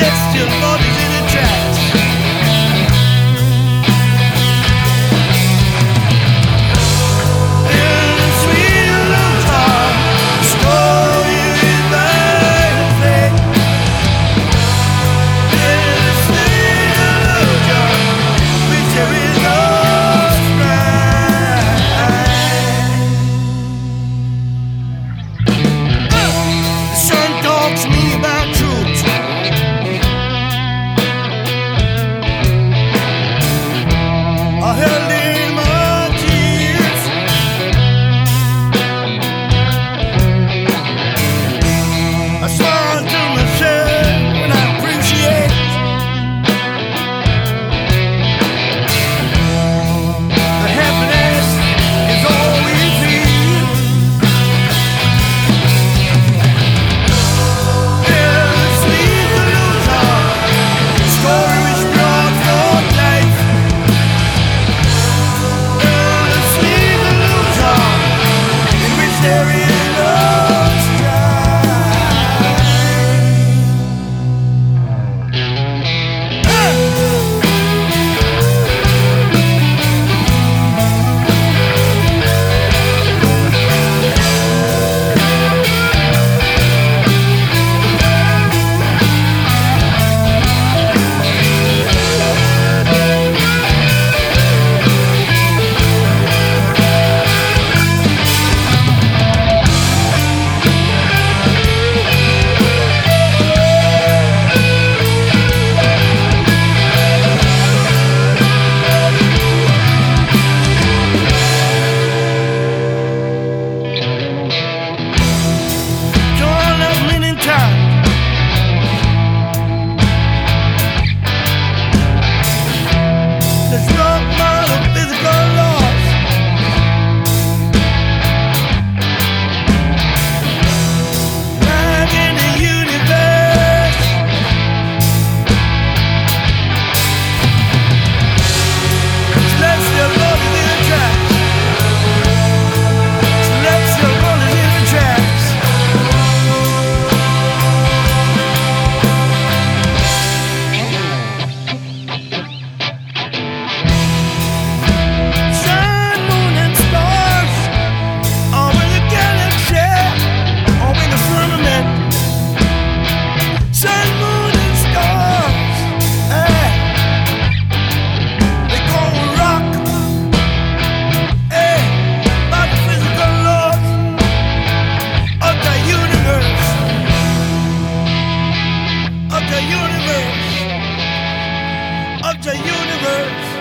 celestial bodies in a trance. In a sweet illusion, story in my fate. In a sweet illusion, which there is no the sun talks to me about truth. I held in my tears. I smile to myself when I appreciate the happiness is all we feel. In a sweet illusion, story which brought forth life. In a sweet illusion, in which there is no torn up many times. There's no amount of physical loss. Like in the universe, celestial bodies in a trance. Celestial bodies in a trance. Sun, moon, and stars, all in the galaxy, all in the firmament. Sun, moon, and stars, they gon' rock, by the physical laws of the universe, of the universe, of the universe.